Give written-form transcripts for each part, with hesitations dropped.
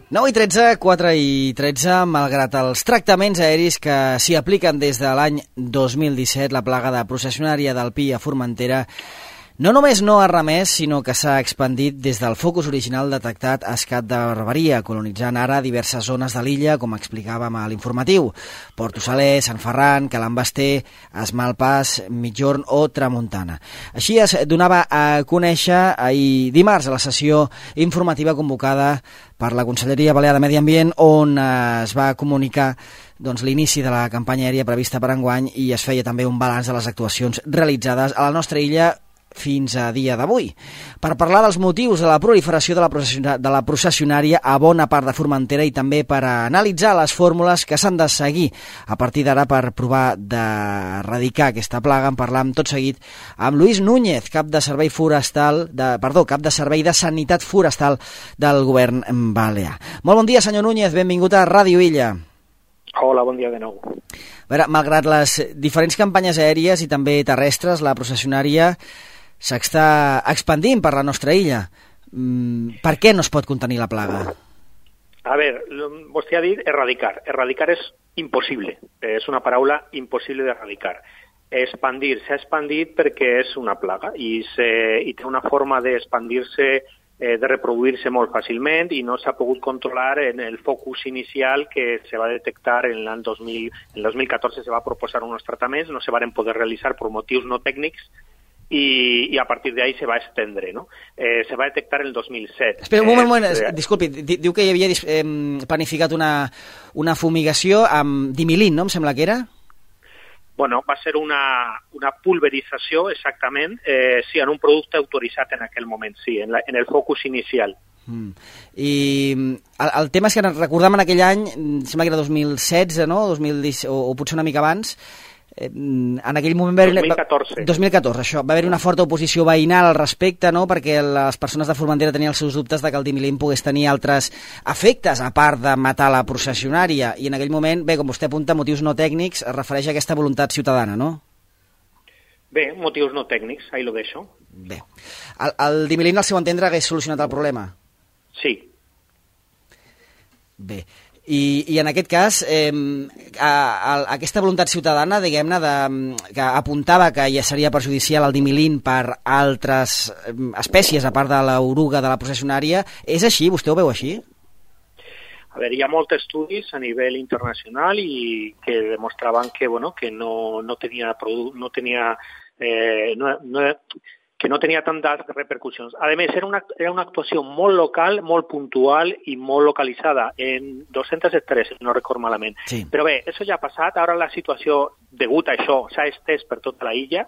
9:13, 4:13, malgrat els tractaments aeris que s'hi apliquen des de l'any 2017, la plaga de processionària del pi a Formentera no només no ha remès, sinó que s'ha expandit des del focus original detectat a Escat de Barberia, colonitzant ara diverses zones de l'illa, com explicàvem a l'informatiu. Porto Saler, Sant Ferran, Calam Basté, Es Malpàs, Migjorn o Tramuntana. Així es donava a conèixer ahir dimarts a la sessió informativa convocada per la Conselleria Balear de Medi Ambient, on es va comunicar l'inici de la campanya aèria prevista per enguany i es feia també un balanç de les actuacions realitzades a la nostra illa fins a dia d'avui. Per parlar dels motius de la proliferació de la processionària a bona part de Formentera i també per analitzar les fórmules que s'han de seguir a partir d'ara per provar d'erradicar aquesta plaga, en parlam tot seguit amb Lluís Núñez, cap de Servei de Sanitat Forestal del Govern Balear. Molt bon dia, senyor Núñez, benvingut a Ràdio Illa. Hola, bon dia de nou. A veure, malgrat les diferents campanyes aèries i també terrestres, la processionària s'està expandint per la nostra illa. Per què no es pot contenir la plaga? A veure, vostè ha dit erradicar. Erradicar és impossible. És una paraula impossible d'erradicar. Expandir. S'ha expandit perquè és una plaga i té una forma d'expandir-se, de reproduir-se molt fàcilment i no s'ha pogut controlar en el focus inicial que se va detectar en l'any 2000. En 2014 se va proposar uns tractaments, no se van poder realitzar per motius no tècnics i a partir d'ahí se va estendre, no? Se va detectar el 2007. Espera, un moment, disculpi, diu que hi havia planificat una fumigació amb dimilin, no? Em sembla que era? Bueno, va ser una pulverització, exactament, sí, en un producte autoritzat en aquell moment, sí, en el focus inicial. I el tema és que recordem en aquell any, sembla que era 2016, no? 2010, o potser una mica abans, en aquell moment 2014, això, va haver una forta oposició veïnal al respecte, no? Perquè les persones de Formentera tenien els seus dubtes de que el dimilin pogués tenir altres efectes a part de matar la processionària, i en aquell moment, bé, com vostè apunta, motius no tècnics, es refereix a aquesta voluntat ciutadana, no? Bé, motius no tècnics, ahí lo deixo. Bé, el dimilin, al seu entendre, hagués solucionat el problema? Sí. Bé, i en aquest cas aquesta voluntat ciutadana, diguem-ne, que apuntava que ja seria perjudicial el dimilin per altres espècies a part de l'oruga de la processionària, és així? Vostè ho veu així? A veure, hi ha molts estudis a nivell internacional i que demostraven que, bueno, que no tenia tantes repercussions. A més, era una actuació molt local, molt puntual i molt localitzada en 200 hectàrees, no recordo malament. Sí. Però bé, això ja ha passat, ara la situació degut a això s'ha estès per tota la illa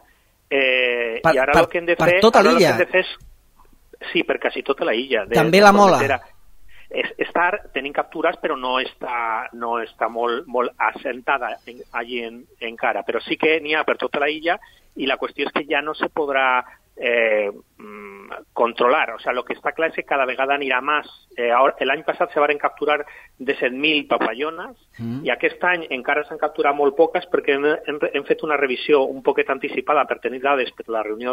i ara el que hem de fer... Per tota l'illa? Sí, per quasi tota la illa. També la Mola? Està tenint captures, però no està molt assentada allí encara, però sí que n'hi ha per tota la illa i la qüestió és que ja no se podrà controlar. O sea, lo que está claro es que cada vegada anirà més. El any passat se van capturar 17.000 papallones i aquest any encara s'han capturat molt poques perquè hem fet una revisió un poquet anticipada per tenir dades per la reunió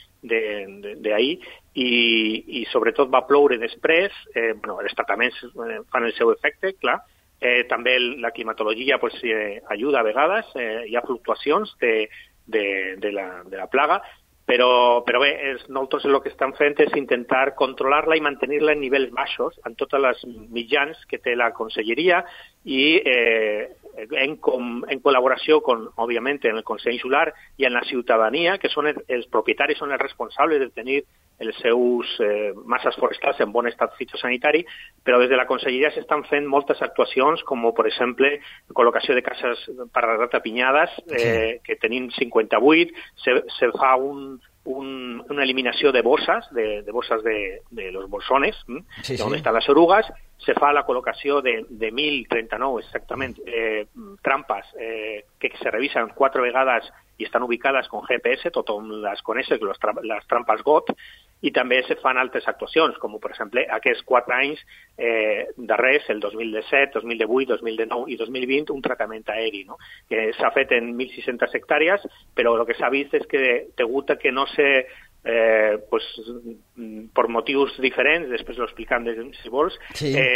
d'ahir i sobretot va ploure després. Els tractaments fan el seu efecte, clar. També la climatologia ajuda a vegades, hi ha fluctuacions de la plaga, però bé, nosaltres el que estan fent és intentar controlar-la i mantenir-la en nivells baixos en totes les mitjans que té la Conselleria i en col·laboració, òbviament, en el Consell Insular i en la ciutadania, que són els propietaris, són els responsables de tenir els seus masses forestals en bon estat fitosanitari, però des de la Conselleria s'estan fent moltes actuacions, com per exemple col·locació de cases per ratapinyades, que tenim 58, se fa una eliminació de bosses, de los bolsones, on estan les orugues, se fa la col·locació de 1.039, exactament, trampes que se revisen 4 vegades i estan ubicades con GPS, tothom les coneix, les trampes GOT, i també se fan altres actuacions, com per exemple aquests 4 anys darrers, el 2017, 2018, 2019 i 2020, un tractament aeri, no? Que s'ha fet en 1.600 hectàrees, però el que s'ha vist és que degut a que no se per motius diferents, després ho explicarem si vols,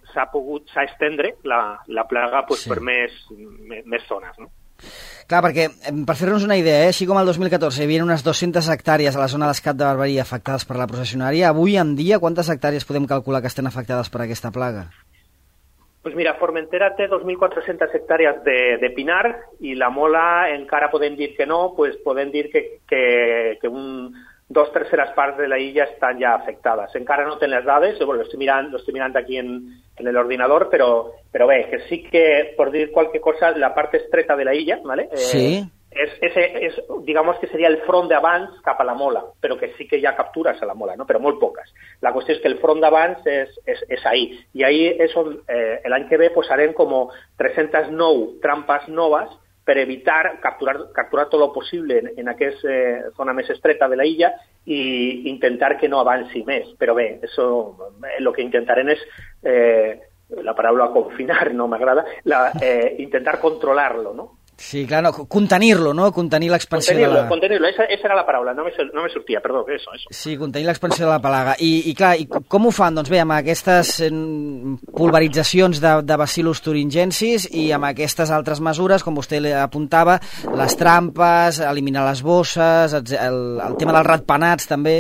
s'ha estendre la plaga pues, per més zones, no? Clar, perquè, per fer-nos una idea, així com el 2014 hi havia unes 200 hectàrees a la zona d'Escat de Barberia afectades per la processionària, avui en dia quantes hectàrees podem calcular que estan afectades per aquesta plaga? Pues mira, Formentera té 2.400 hectàrees de pinar i la Mola encara podem dir que no, pues podem dir que dos terceres parts de la illa estan ja afectades. Encara no ten les dades, lo estoy mirando aquí en el ordenador, pero bé, que sí que, por dir qualque cosa, la part estreta de la illa, ¿vale? Sí. Digamos que seria el front d'abans cap a la Mola, però que sí que hi ha captures a la Mola, no? Però molt poques. La qüestió és que el front d'abans és ahí. I ahí és on l'any que ve posarem com 309 trampes noves per evitar capturar tot el possible en aquesta zona més estreta de la illa i intentar que no avanci més. Però bé, eso, lo que intentarem és, la paraula confinar no m'agrada, intentar controlar-lo, no? Sí, clar, no, contenir-lo, no? Contenir l'expansió de la... Contenir-lo, esa era la paraula, no me sortia, perdó, eso. Sí, contenir l'expansió de la plaga. I clar, i com ho fan? Doncs bé, amb aquestes pulveritzacions de Bacillus thuringiensis i amb aquestes altres mesures, com vostè apuntava, les trampes, eliminar les bosses, el tema dels ratpenats també...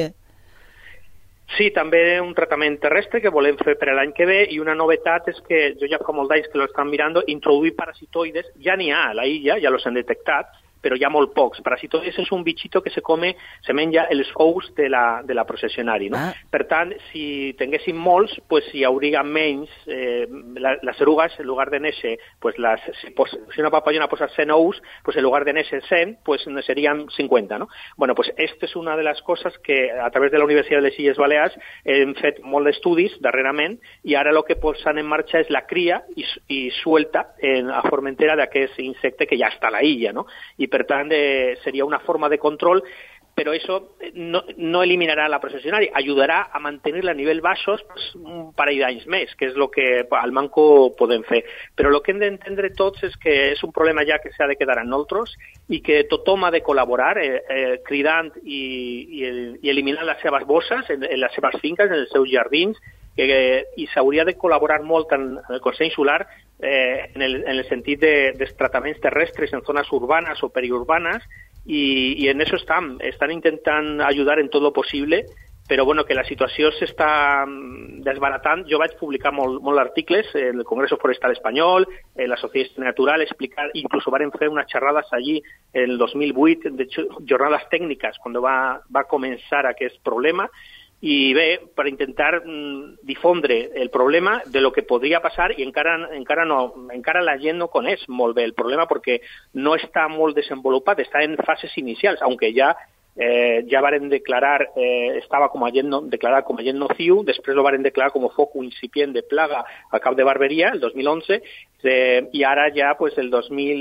Sí, també un tractament terrestre que volem fer per l'any que ve i una novetat és que jo ja fa molt d'anys que lo estan mirant, introduir parasitoides, ja n'hi ha a la illa, ja los hem detectat, però hi ha molt pocs. Parasitoides és un bichito que se menja els ous de la processionari, no? Per tant, si tinguéssim molts, pues hi hauria menys, les erugues, en lugar de néixer, pues si una papallona posa 100 ous, pues en lugar de néixer 100, pues serien 50, no? Bueno, pues esta és una de les coses que a través de la Universitat de les Illes Balears hem fet molt d'estudis darrerament i ara el que posen en marxa és la cria i suelta a Formentera d'aquest insecte que ja està a la illa, no? I per tant seria una forma de control, però això no eliminarà la processionària, ajudarà a mantenir-la a nivell baixos un parell d'anys més, que és el que al manco podem fer. Però el que hem d'entendre tots és que és un problema ja que s'ha de quedar en nosaltres i que tothom ha de col·laborar cridant i eliminant les seves bosses en les seves finques, en els seus jardins, i s'hauria de col·laborar molt en el Consell Insular en el sentit dels tractaments terrestres en zones urbanes o periurbanes i en això estan intentant ajudar en tot lo possible, però bueno, que la situació s'està desbaratant. Jo vaig publicar molts articles en el Congreso Forestal Espanyol, en la Societat Natural, inclús varen fer unes xerrades allí en el 2008, de hecho, jornades tècniques, quan va començar aquest problema, i bé, per intentar difondre el problema de lo que podria passar i encara la gent no coneix molt bé el problema perquè no està molt desenvolupat, està en fases inicials, aunque ja varen declarar, estava declarat com a agent nociu, després lo varen declarar com a foc incipient de plaga al Cap de Barberia, el 2011, i ara ja pues, el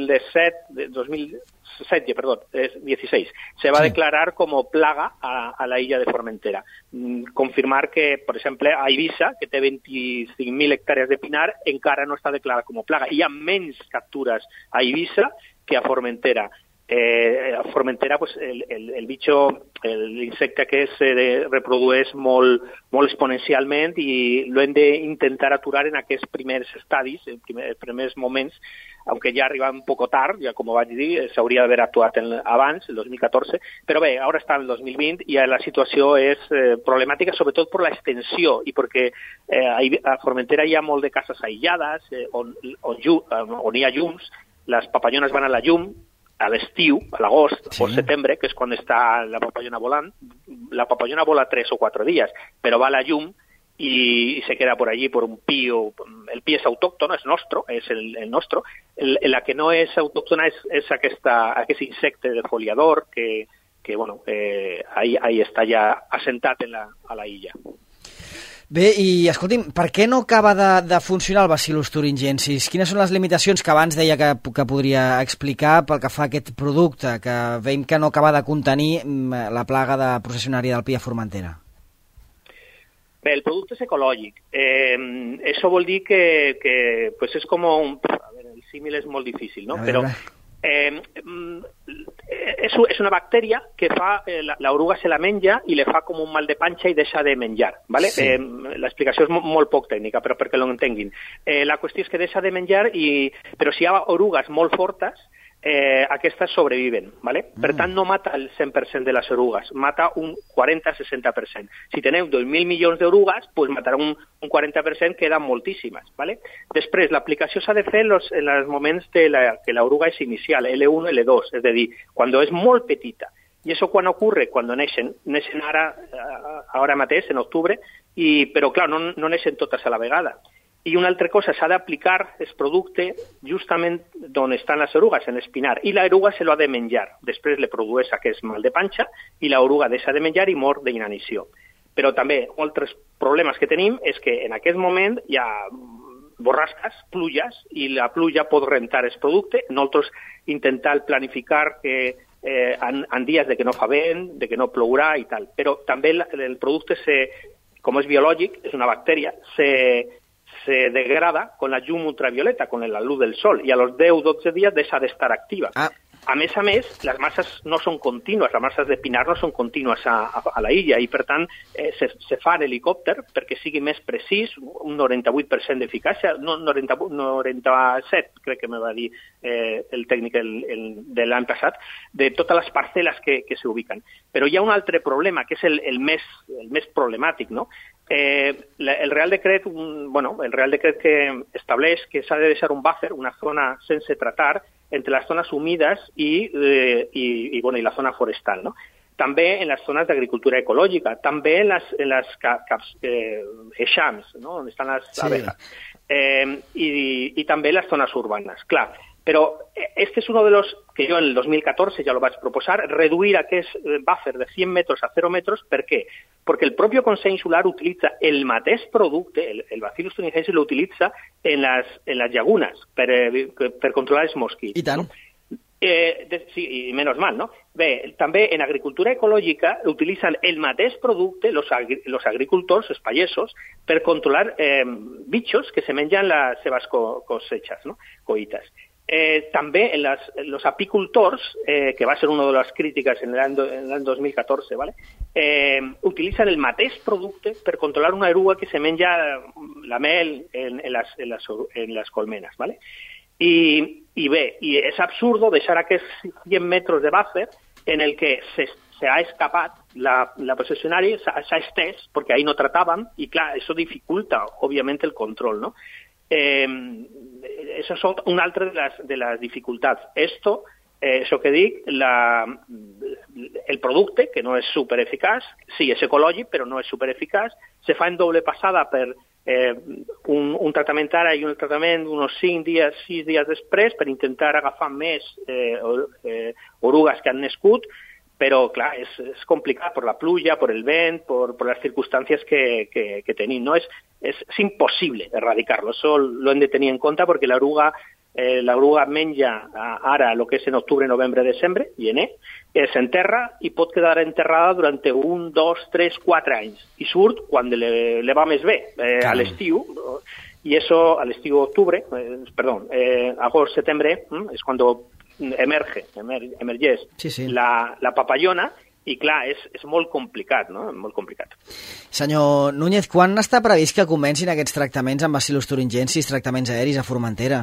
2016 se va declarar como plaga a la illa de Formentera. Confirmar que, por exemple, a Eivissa, que té 25.000 hectàrees de pinar, encara no està declarada com a plaga. Hi ha menys captures a Eivissa que a Formentera. A Formentera, pues, el bicho, l'insecte que se reprodueix molt exponencialment i lo hem d'intentar aturar en aquests primers estadis, en primers moments, aunque ja arriba un poco tard, ja com vaig dir, s'hauria d'haver actuat abans, el 2014, però bé, ara està en el 2020 i la situació és problemàtica, sobretot per l'extensió i perquè a Formentera hi ha molt de cases aïllades on hi ha llums, les papallones van a la llum, a l'estiu, a l'agost o setembre, que és quan està la papallona volant. La papallona vola 3 o 4 dies, però va a la llum y se queda por allí por un pío. El pío es autóctono, es nostre, es el nostre. La que no és autòctona és aquest insecte de foliador que bueno, ahí està ja assentat a la illa. Bé, i escolti'm, per què no acaba de funcionar el Bacillus thuringiensis? Quines són les limitacions que abans deia que podria explicar pel que fa a aquest producte, que veiem que no acaba de contenir la plaga de processionària del pi a Formentera? Bé, el producte és ecològic. Això vol dir que pues és com a ver, el símil és molt difícil, no? Però és una bactèria que fa, l'oruga se la menja i le fa com un mal de panxa i deixa de menjar, ¿vale? Sí. L'explicació és molt poc tècnica, però perquè lo entenguin. La qüestió és que deixa de menjar, però si hi ha orugues molt fortes, aquestes sobreviven, ¿vale? Per tant, no mata el 100% de les orugues, mata un 40-60%. Si teniu 2.000 milions d'orugues, pues matarà un 40%, queden moltíssimes, ¿vale? Després, l'aplicació s'ha de fer en els moments que l'oruga és inicial, L1, L2, és a dir, quan és molt petita. I això quan ocorre? Quan neixen ara mateix, en octubre, però clar, no neixen totes a la vegada. I una altra cosa, s'ha d'aplicar el producte justament on estan les orugues, en l'espinar, i l'oruga se l'ha de menjar. Després le produeix aquest mal de panxa i l'oruga deixa de menjar i mor d'inanició. Però també, altres problemes que tenim és que en aquest moment hi ha borrasques, pluges, i la pluja pot rentar el producte. Nosaltres intentar planificar que en dies de que no fa vent, de que no plourà i tal. Però també el producte, com és biològic, és una bactèria, se degrada con la llum ultravioleta, con la luz del sol, y a los 10-12 días deja de estar activa. A més, les masses no són contínues, les masses de pinar no són contínues a la illa, i per tant se fa en helicòpter perquè sigui més precís, un 98% d'eficàcia, 97 crec que me va dir el tècnic de l'any passat, de totes les parcel·les que s'ubiquen. Però hi ha un altre problema, que és el més problemàtic, no? El Real Decret que estableix que s'ha de deixar un buffer, una zona sense tratar, entre las zonas húmedas y la zona forestal, ¿no? També en les zones d'agricultura ecològica, també en les eixams, no? On estan les abejas, i també en les zones urbanes. Clar, però este es uno de los que yo en el 2014 ya lo vaig proposar, reduir aquest buffer de 100 metros a 0 metros. ¿Per què? Perquè el propi Consell Insular utilitza el mateix producte, el Bacillus thuringiensis lo utilitza en les llagunes per controlar els mosquits. I tant. No? Sí, i menys mal, no? Bé, també en agricultura ecològica utilitzen el mateix producte los agricultors, els pagesos, per controlar bichos que se mengen les seves cosechas, no? Coitas. També en los apicultors, que va ser una de les crítiques en l'any 2014, ¿vale? Utilitzen el mateix producte per controlar una eruga que se menja la mel en les colmenes, ¿vale? I bé, és absurdo deixar aquests 100 metres de buffer en el que s'ha escapat la possessionària, s'ha estès, perquè ahí no trataven, i clar, això dificulta, òbviament, el control, no? Eso son una altra de les dificultats. Això que dic, el producte, que no és supereficaç, sí, és ecològic, però no és supereficaç, se fa en doble passada per un tractament ara i un tractament uns 5 dies, 6 dies després, per intentar agafar més orugues que han nascut, però, clar, és complicat per la pluja, per el vent, per les circumstàncies que tenim, no? És impossible erradicar-lo, això lo hem de tenir en compte, perquè l'oruga menja ara el que és en octubre, novembre, desembre, gener, s'enterra i pot quedar enterrada durant 1, 2, 3, 4 anys, i surt quan le va més bé, a l'estiu, i això a l'estiu agost, setembre, és quan emergeix la papallona, i clar, és molt complicat, no? Molt complicat. Senyor Núñez, quan està previst que comencin aquests tractaments amb Bacillus thuringiensis, tractaments aeris a Formentera?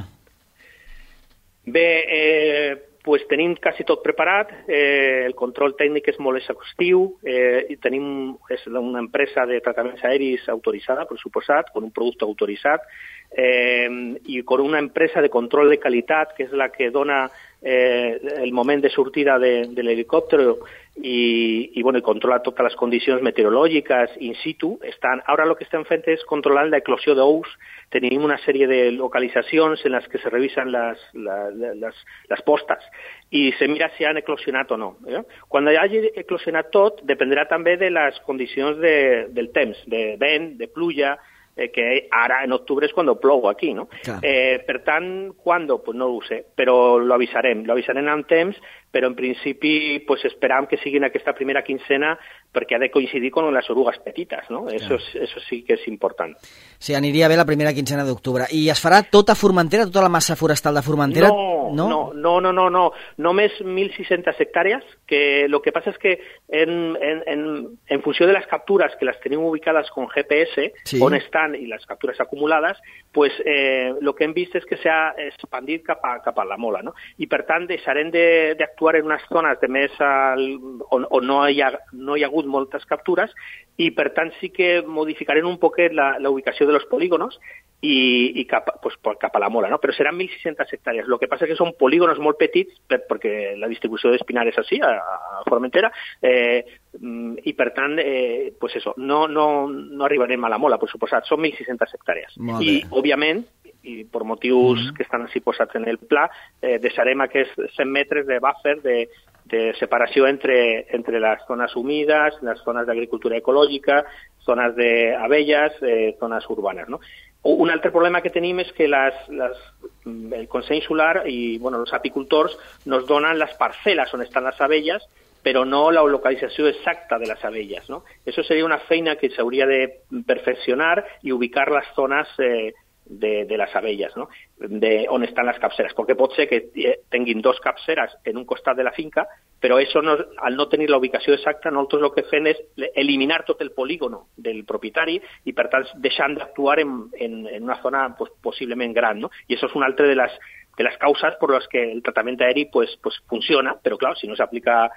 Bé, pues tenim quasi tot preparat, el control tècnic és molt exhaustiu, i tenim una empresa de tractaments aeris autoritzada, per suposat, amb un producte autoritzat, i amb una empresa de control de qualitat, que és la que dona el moment de sortida de l'helicòpter i controla totes les condicions meteorològiques in situ. Ara el que estem fent és controlar l'eclosió d'ous. Tenim una sèrie de localitzacions en les que se revisen les postes i se mira si han eclosionat o no. Quan hagi eclosionat tot, dependrà també de les condicions del temps, de vent, de pluja, que ara en octubre és quan plou aquí, no? Per tant, quan? Pues no ho sé, però lo avisarem amb temps, però en principi pues esperam que sigui en aquesta primera quincena perquè ha de coincidir con les orugues petites, no? Eso sí que és important. Sí, aniria bé la primera quincena d'octubre. I es farà tota Formentera, tota la massa forestal de Formentera? No. Només 1.600 hectàrees, que lo que passa és que en funció de les captures, que les tenim ubicades con GPS, on estan, i les captures acumulades, pues lo que hem vist és que s'ha expandit cap a la mola, no? I per tant deixarem d'actuar en unes zones de més on no hi ha hagut moltes captures, i per tant sí que modificarem un poquet la ubicació de los polígonos i cap a la mola, no? Però seran 1.600 hectàrees. Lo que passa és que són polígonos molt petits, perquè la distribució d'espinar és així, a Formentera, i per tant, pues eso, no arribarem a la mola, per suposat, són 1.600 hectàrees. I, òbviament, i per motius que estan així posats en el pla, deixarem aquests 100 metres de buffer de separació entre les zones humides, les zones d'agricultura ecològica, zones d'abelles, zones urbanes, no? Un altre problema que tenim és que el Consell Insular i els apicultors nos donen les parcel·les on estan les abelles, però no la localització exacta de les abelles, no? Això seria una feina que s'hauria de perfeccionar i ubicar les zones de les abelles, no? On estan les capseres, perquè pot ser que tinguin 2 capseres en un costat de la finca, però això al no tenir la ubicació exacta, nosaltres el que fem és eliminar tot el polígono del propietari i per tant deixant d'actuar en una zona possiblement gran, no? I això és una altra de les causes per les que el tractament aeri funciona, però clar, si no s'aplica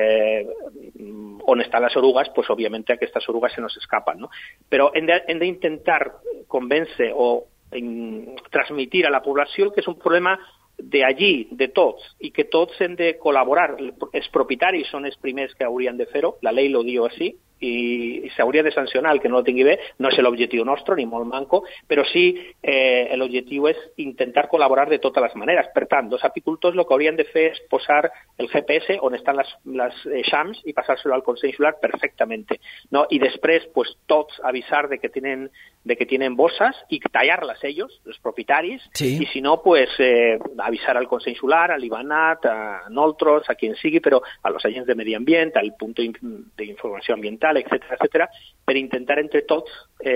on estan les orugues, òbviament aquestes orugues se nos escapen, no? Però hem d'intentar convèncer o transmitir a la població que és un problema d'allí, de tots, i que tots hem de col·laborar. Els propietaris són els primers que haurien de fer-ho, la llei lo diu així, i s'hauria de sancionar el que no ho tingui bé. No és l'objectiu nostre, ni molt manco, però sí l'objectiu és intentar col·laborar de totes les maneres. Per tant, els apicultors el que haurien de fer és posar el GPS on estan les eixams i passar-lo al Consell Insular perfectament, no? I després tots avisar de que tienen bosses i tallar-les ells, els propietaris, i si no, avisar al Consell Insular, a l'IBANAT, a nosaltres, a qui sigui, però a los agents de medi ambient, al punt d'informació ambiental, etcètera, per intentar entre tots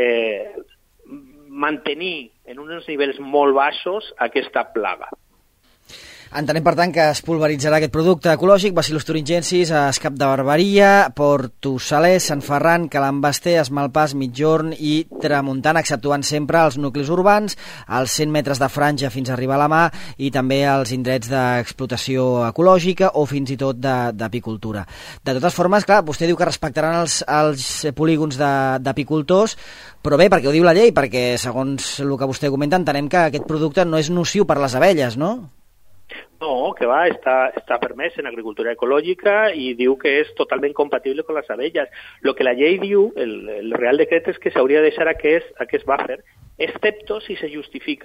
mantenir en uns nivells molt baixos aquesta plaga. Entenem, per tant, que es pulveritzarà aquest producte ecològic, Bacillus thuringiensis, a Escap de Barberia, Portosalers, Sant Ferran, Calam Basté, Esmalpàs, Migjorn i Tramuntana, exceptuant sempre els nuclis urbans, els 100 metres de franja fins a arribar a la mà i també els indrets d'explotació ecològica o fins i tot d'apicultura. De totes formes, clar, vostè diu que respectaran els polígons d'apicultors, però bé, perquè ho diu la llei, perquè segons el que vostè comenta entenem que aquest producte no és nociu per les abelles, no? No, que va, està permès en agricultura ecològica i diu que és totalment compatible amb les abelles. El que la llei diu, el Real Decret, és que s'hauria de deixar aquest buffer, excepto si se justifica.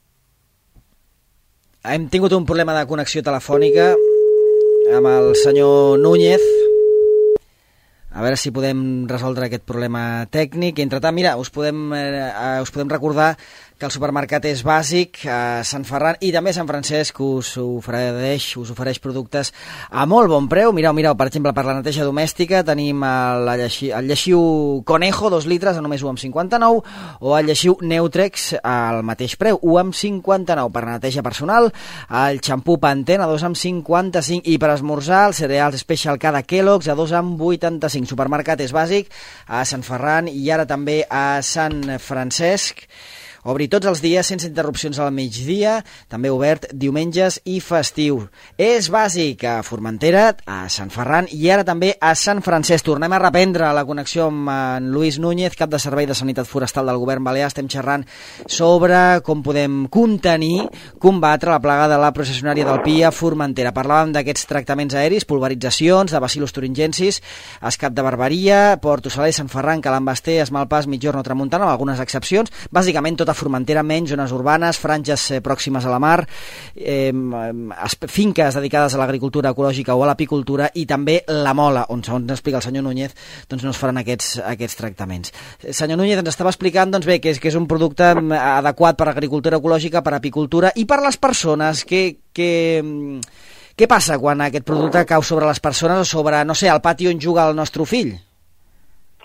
Hem tingut un problema de connexió telefònica amb el senyor Núñez. A veure si podem resoldre aquest problema tècnic. Entre tant, mira, us podem recordar que el supermercat és bàsic, a Sant Ferran i també a Sant Francesc us ofereix productes a molt bon preu. Mireu, per exemple, per la neteja domèstica tenim el lleixiu Conejo, 2 litres, a només 1,59, o el lleixiu Neutrex al mateix preu, 1,59. Per neteja personal, el xampú Pantene a 2,55, i per esmorzar els cereals Special K de Kellogg's a 2,85. Supermercat és bàsic a Sant Ferran i ara també a Sant Francesc. Obri tots els dies sense interrupcions al migdia, també obert diumenges i festius. És bàsic a Formentera, a Sant Ferran i ara també a Sant Francesc. Tornem a reprendre la connexió amb en Luis Núñez, cap de Servei de Sanitat Forestal del Govern Balear. Estem xerrant sobre com podem combatre la plaga de la processionària del pi a Formentera. Parlàvem d'aquests tractaments aeris, pulveritzacions de Bacillus thuringiensis, Escap de Barberia, Portosalers, Sant Ferran, Calam Basté, Esmalpàs, Migjorn o Tramuntana, amb algunes excepcions. Bàsicament tota Formentera, menys zones urbanes, franges pròximes a la mar, finques dedicades a l'agricultura ecològica o a l'apicultura, i també la mola, on, segons explica el senyor Núñez, doncs no es faran aquests tractaments. Senyor Núñez, ens estava explicant doncs bé, que és un producte adequat per a agricultura ecològica, per a apicultura i per a les persones. Què passa quan aquest producte cau sobre les persones o sobre, no sé, el pati on juga el nostre fill?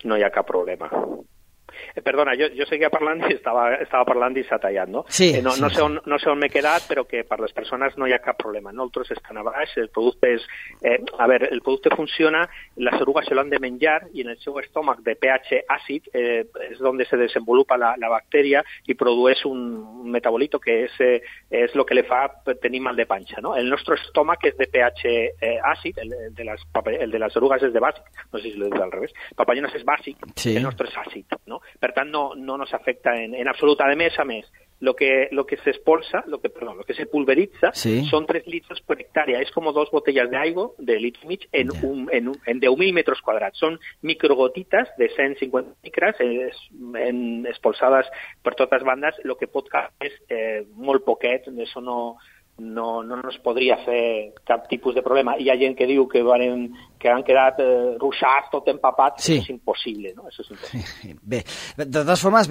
no hi ha cap problema. Perdona, jo seguia parlant i estava parlant i s'ha tallat, no? Sí, no sé on m'he quedat, però que per les persones no hi ha cap problema. Nosaltres estan a baix, el producte és... el producte funciona, les erugues se l'han de menjar i en el seu estómac de pH àcid és on se desenvolupa la bactèria i produeix un metabolito que és el que li fa tenir mal de panxa, no? El nostre estómac és de pH àcid, el de les erugues és de bàsic, no sé si l'he dit al revés. Papallones és bàsic, sí. El nostre és àcid, no? Per tant, no nos afecta en absolut. A més, lo que s'expulsa, lo que se pulveritza, sí. Son 3 litros per hectárea. És com 2 botellas d'aigua de litro i mig en 10.000 metres quadrats. Són microgotites de 150 micres expulsades per totes bandes. El que pot caure és molt poquet, això no es podria fer cap tipus de problema. Hi ha gent que diu que han quedat ruixats, tot empapat, sí. Això és impossible, no? Això és impossible. Sí. Bé, de totes formes,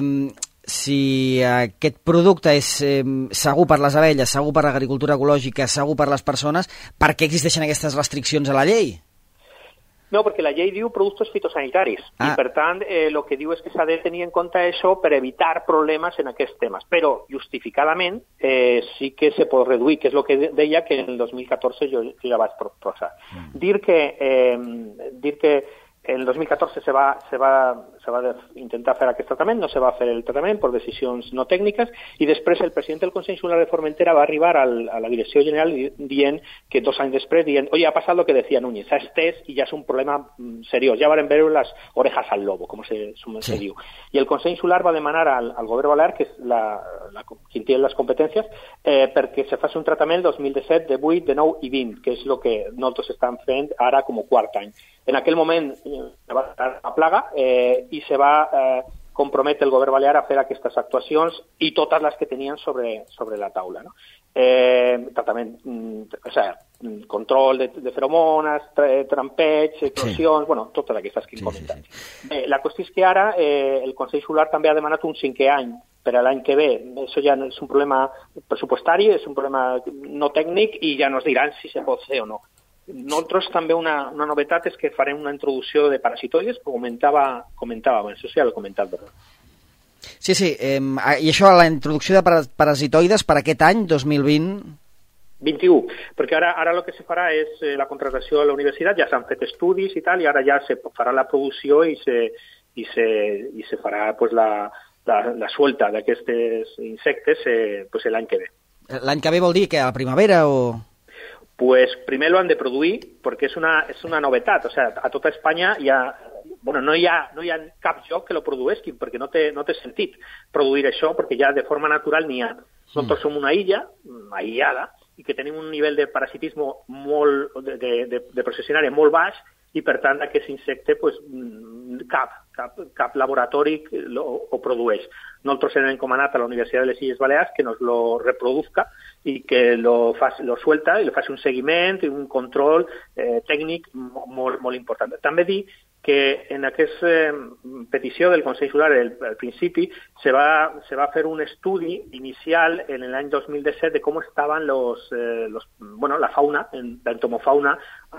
si aquest producte és segur per les abelles, segur per l'agricultura ecològica, segur per les persones, per què existeixen aquestes restriccions a la llei? No, perquè la llei diu productes fitosanitaris i per tant el que diu és que s'ha de tenir en compte això per evitar problemes en aquests temes, però justificadament sí que se pot reduir, que és el que deia que en el 2014 jo ja vaig proposar. Dir que en el 2014 se va intentar fer aquest tractament, no se va fer el tractament per decisions no tècniques i després el president del Consell Insular de Formentera va arribar a la Direcció General dient que 2 anys després, oye, ha passat lo que decía Núñez, s'ha estès i ja és un problema seriós, ja van veure les orejas al lobo, com se diu. I el Consell Insular va demanar al Govern Balear, que és qui té les competències, perquè se faci un tractament el 2017 de 8, de 9 i 20, que és el que nosaltres estem fent ara com a quart any. En aquell moment va estar a plaga i se va comprometre el govern balear a fer aquestes actuacions i totes les que tenien sobre la taula, no? Tractament, control de feromones, trampeig, eclosions, bueno, totes aquestes que hem comentat. Bé, la qüestió és que ara el Consell Insular també ha demanat un 5è any per a l'any que ve. Això ja és un problema pressupostari, és un problema no tècnic i ja nos diran si se pot fer o no. Nosaltres també una novetat és que farem una introducció de parasitoides, que comentava, això ja l'he comentat, ¿verdad? Sí, i això, la introducció de parasitoides per aquest any, 2020? 21, perquè ara el que se farà és la contratació a la universitat, ja s'han fet estudis i tal, i ara ja se farà la producció i se farà pues, la suelta d'aquests insectes pues, l'any que ve. L'any que ve vol dir que a la primavera o...? Pues primer lo han de produir porque es una novetat, o sea, a tota Espanya no hi ha cap lloc que lo produeixin perquè no té sentit produir això perquè ja de forma natural n'hi ha. Nosaltres som una illa aïllada i que tenim un nivell de parasitisme molt de processionària molt baix i per tant aquest insecte pues, cap laboratori ho produeix. Nosaltres hem encomanat a la Universitat de les Illes Balears que nos lo reproduzca i que lo suelta i lo faci un seguiment i un control tècnic molt important. També dir que en aquesta petició del Consell Insular al principi se va fer un estudi inicial en l'any 2017 de com estaven la fauna, l'entomofauna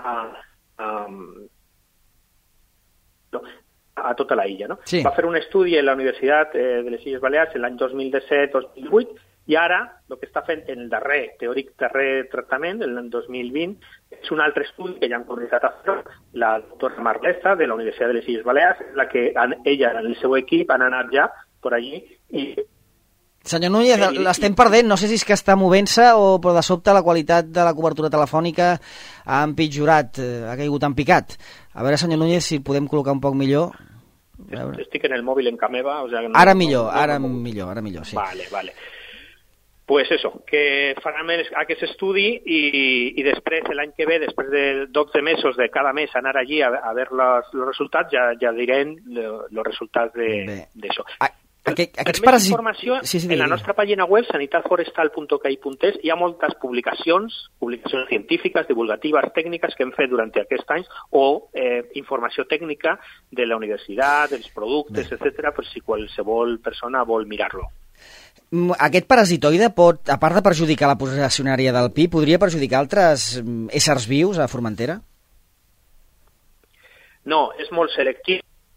a tota la illa. No? Sí. Va fer un estudi en la Universitat de les Illes Balears l'any 2017-2018 i ara el que està fent en el darrer tractament, l'any 2020, és un altre estudi que ja han començat a fer la doctora Marlesa de la Universitat de les Illes Balears, la que ella en el seu equip han anat ja per allí i... Senyor Núñez, l'estem perdent, no sé si és que està movent-se o però de sobte la qualitat de la cobertura telefònica ha empitjorat, ha caigut en picat. A veure, senyor Núñez, si podem col·locar un poc millor. Estic en el mòbil en Cameva. O sea, no, ara millor, sí. Vale. Pues eso, que faran aquest estudi i després, l'any que ve, després de 12 mesos de cada mes anar allí a veure els resultats, ja direm els resultats d'això. Aquests per més informació, en la nostra pàgina web, sanitatforestal.kai.es, hi ha moltes publicacions científiques, divulgatives, tècniques que hem fet durant aquests anys, o informació tècnica de la universitat, dels productes, etc., per si qualsevol persona vol mirar-lo. Aquest parasitoide pot, a part de perjudicar la processionària del pi, podria perjudicar altres éssers vius a Formentera? No, és molt selectiu.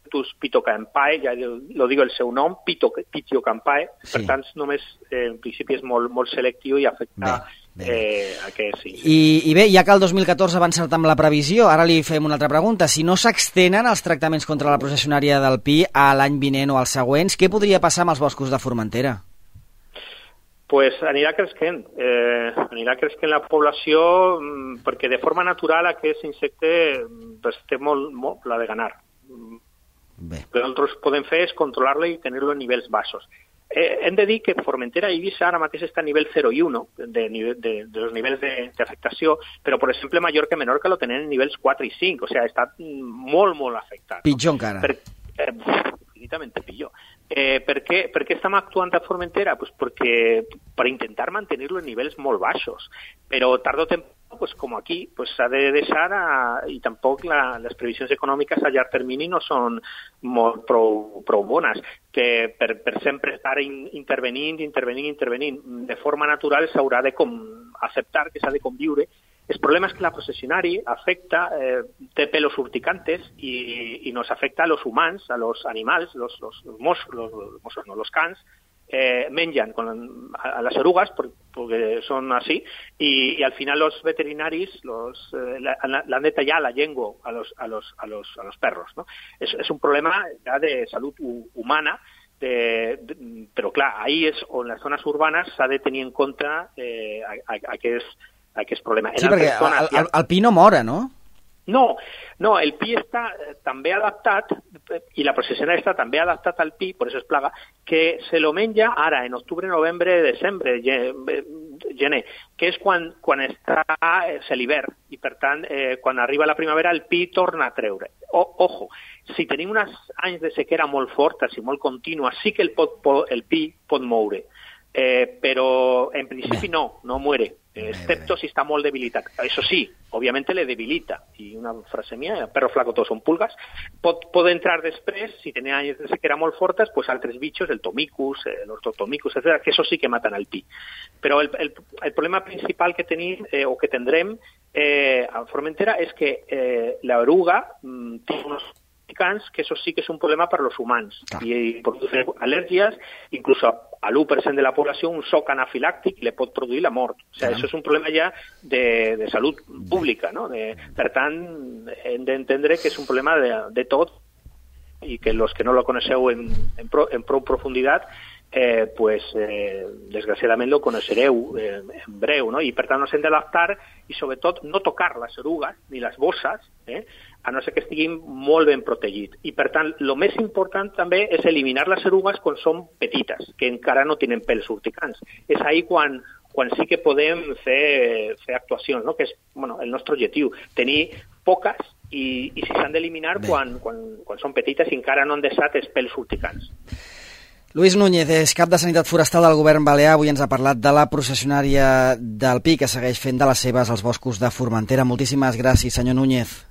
Eucalyptus pitocampae, ja lo digo el seu nom, pitiocampae, per tant només en principi és molt selectiu i afecta aquest sí. I bé, ja que el 2014 va encertar amb la previsió, ara li fem una altra pregunta. Si no s'extenen els tractaments contra la processionària del pi a l'any vinent o als següents, què podria passar amb els boscos de Formentera? Pues anirà creixent la població perquè de forma natural aquest insecte té molt la de ganar. Bé. El que nosaltres podem fer és controlar-lo i tenir-lo en nivells baixos. Hem de dir que Formentera i Eivissa ara mateix està a nivell 0 i 1 de los nivells d'afectació, però, per exemple, Mallorca i Menorca lo tenen en nivells 4 i 5, o sigui, està molt afectat. Pitjor encara. Infinitamente pitjor. Per què estem actuant a Formentera? Pues perquè per intentar mantenir-lo en nivells molt baixos, però tard o temprano, pues com aquí, pues s'ha de deixar i tampoc les previsions econòmiques a llarg termini no són prou bones, que per sempre estar intervenint, de forma natural s'haurà de acceptar que s'ha de conviure. El problema és que la processionari afecta, té pelos urticantes i nos afecta a los humans, a los animals, los cans, menjan a las orugas porque son así y al final los veterinaris le han de tallar la llengua a los perros, ¿no? Es un problema ya de salud humana, però clar, ahí és on les zones urbanes s'ha de tenir en compte aquest problema. Sí, perquè el pi no mora, no? No, el pi està també adaptat, i la processionària està també adaptat al pi, per això es plaga, que se lo menja ara, en octubre, novembre, desembre, gener, que és quan està l'hivern, i per tant, quan arriba la primavera, el pi torna a treure. Ojo, si tenim uns anys de sequera molt fortes i molt contínues, sí que el pi pot moure, però en principi no muere, excepto si está molt debilitat. Eso sí, obviamente le debilita, y una frase mía, perro flaco todos son pulgas, pot entrar després, si tenia anys de sequera molt fortes, pues altres bichos, el tomicus, l'ortotomicus, etc., que eso sí que matan al pi. Però el problema principal que tenim, o que tendrem a Formentera, és que la oruga té unos que eso sí que es un problema para los humanos y produce alergias, incluso a l'1% de la població un shock anafilàctic le pot produir la mort. O sigui, això és un problema ja de salut pública, no? Per tant, hem d'entendre que és un problema de tot i que els que no lo coneixeu en prou profunditat desgraciadament lo coneixereu en breu, no? I per tant ens hem d'adaptar i sobretot no tocar les erugues ni les bosses, a no ser que estiguin molt ben protegits. I per tant, el més important també és eliminar les erugues quan són petites, que encara no tenen pèls urticants. És ahí quan sí que podem fer actuacions, no? Que és el nostre objectiu, tenir poques i si s'han d'eliminar quan són petites i encara no han deixat els pèls urticants. Luis Núñez és cap de Sanitat Forestal del Govern Balear. Avui ens ha parlat de la processionària del pi que segueix fent de les seves als boscos de Formentera. Moltíssimes gràcies, senyor Núñez.